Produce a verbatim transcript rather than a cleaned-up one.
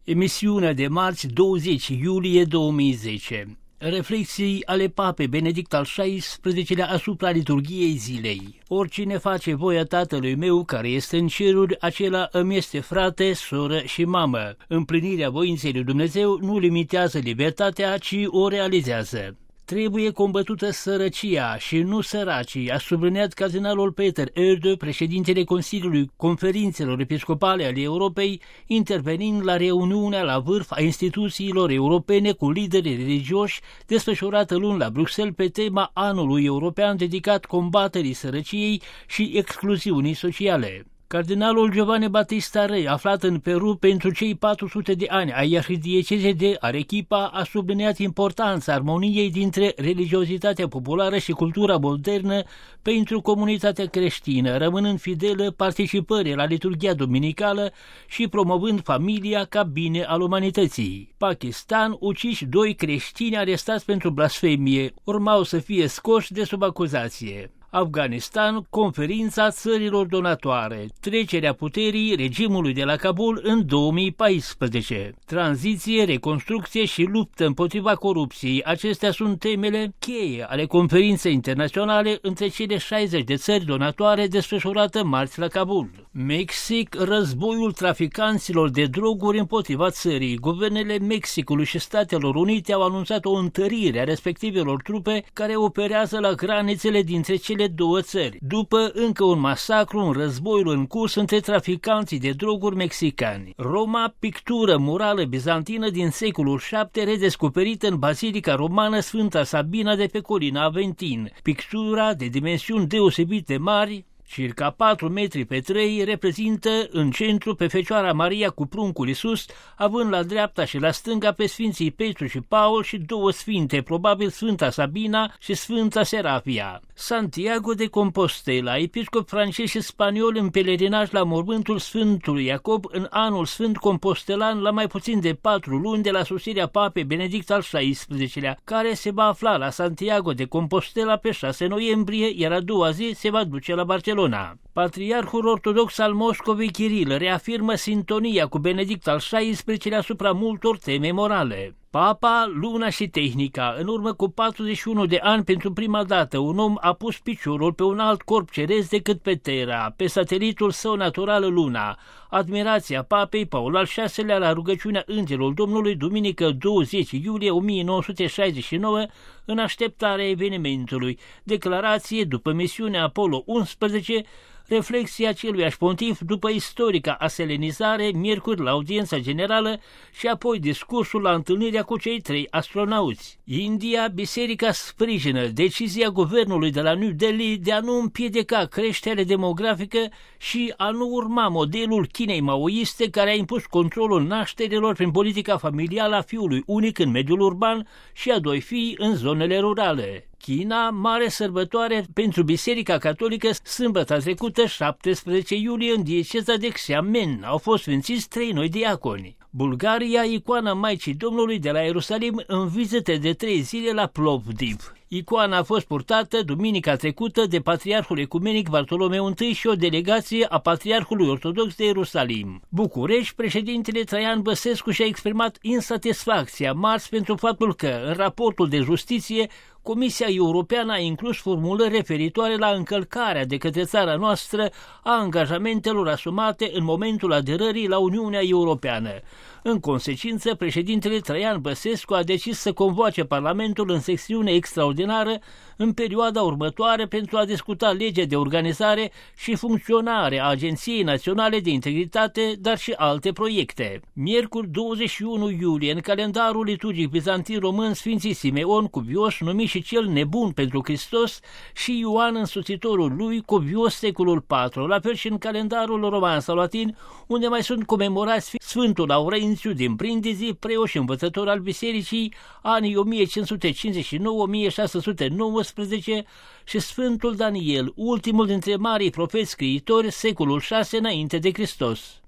Emisiunea de marți douăzeci iulie două mii zece. Reflexii ale Papei Benedict al șaisprezecelea asupra liturghiei zilei. Oricine face voia Tatălui meu care este în ceruri, acela îmi este frate, soră și mamă. Împlinirea voinței lui Dumnezeu nu limitează libertatea, ci o realizează. Trebuie combătută sărăcia și nu săracii, a subliniat cardinalul Peter Erde, președintele Consiliului Conferințelor Episcopale ale Europei, intervenind la reuniunea la vârf a instituțiilor europene cu lideri religioși, desfășurată luni la Bruxelles pe tema anului european dedicat combaterii sărăciei și excluziunii sociale. Cardinalul Giovanni Battista Re, aflat în Peru pentru cei patru sute de ani ai arhidiecezei de Arequipa, a subliniat importanța armoniei dintre religiozitatea populară și cultura modernă pentru comunitatea creștină, rămânând fidelă participării la liturghia duminicală și promovând familia ca bine al umanității. Pakistan, uciși doi creștini arestați pentru blasfemie, urmau să fie scoși de sub acuzație. Afganistan, conferința țărilor donatoare, trecerea puterii regimului de la Kabul în două mii paisprezece. Tranziție, reconstrucție și luptă împotriva corupției, acestea sunt temele cheie ale conferinței internaționale între cele șaizeci de țări donatoare desfășurată marți la Kabul. Mexic, războiul traficanților de droguri împotriva țării. Guvernele Mexicului și Statelor Unite au anunțat o întărire a respectivelor trupe care operează la granițele dintre cele două țări, după încă un masacru în războiul în curs între traficanții de droguri mexicani. Roma, pictură murală bizantină din secolul șapte, redescoperită în Bazilica Romană Sfânta Sabina de pe colina Aventin. Pictura, de dimensiuni deosebit de mari, circa patru metri pe trei, reprezintă în centru pe Fecioara Maria cu pruncul Iisus, având la dreapta și la stânga pe Sfinții Petru și Paul și două sfinte, probabil Sfânta Sabina și Sfânta Serafia. Santiago de Compostela, episcop francez și spaniol în pelerinaj la mormântul Sfântului Iacob în anul Sfânt Compostelan, la mai puțin de patru luni de la sosirea Papei Benedict al șaisprezecelea, care se va afla la Santiago de Compostela pe șase noiembrie, iar a doua zi se va duce la Barcelona. Patriarhul ortodox al Moscovei, Kiril, reafirmă sintonia cu Benedict al șaisprezecelea asupra multor teme morale. Papa, luna și tehnica. În urmă cu patruzeci și unu de ani, pentru prima dată, un om a pus piciorul pe un alt corp ceresc decât pe Terra, pe satelitul său natural Luna. Admirația Papei Paul al șaselea la rugăciunea Îngerul Domnului, duminică douăzeci iulie o mie nouă sute șaizeci și nouă, în așteptarea evenimentului. Declarație după misiunea Apollo unsprezece, reflexia celuiași pontif după istorica aselenizare, miercuri la audiența generală și apoi discursul la întâlnirea cu cei trei astronauți. India, biserica sprijină decizia guvernului de la New Delhi de a nu împiedica creșterea demografică și a nu urma modelul Chinei maoiste, care a impus controlul nașterilor prin politica familială a fiului unic în mediul urban și a doi fii în zonele rurale. China, mare sărbătoare pentru Biserica Catolică, sâmbătă trecută, șaptesprezece iulie, în dieceza de Xiamen. Au fost sfințiți trei noi diaconi. Bulgaria, icoana Maicii Domnului de la Ierusalim în vizită de trei zile la Plovdiv. Icoana a fost purtată duminica trecută de Patriarhul Ecumenic Bartolomeu I și o delegație a Patriarhului Ortodox de Ierusalim. București, președintele Traian Băsescu și-a exprimat insatisfacția marți pentru faptul că, în raportul de justiție, Comisia Europeană a inclus formulări referitoare la încălcarea de către țara noastră a angajamentelor asumate în momentul aderării la Uniunea Europeană. În consecință, președintele Traian Băsescu a decis să convoace Parlamentul în sesiune extraordinară în perioada următoare pentru a discuta legea de organizare și funcționare a Agenției Naționale de Integritate, dar și alte proiecte. Miercuri douăzeci și unu iulie, în calendarul liturgic bizantin român, Sfinții Simeon, cuvios, numit și cel nebun pentru Hristos, și Ioan, însoțitorul lui, cuvios, secolul patru, la fel și în calendarul roman sau latin, unde mai sunt comemorați Sfântul Laurențiu din Brindisi, preot și învățător al bisericii, anii o mie cinci sute cincizeci și nouă - o mie șase sute nouăsprezece, și Sfântul Daniel, ultimul dintre marii profeți scriitori, secolul șase înainte de Hristos.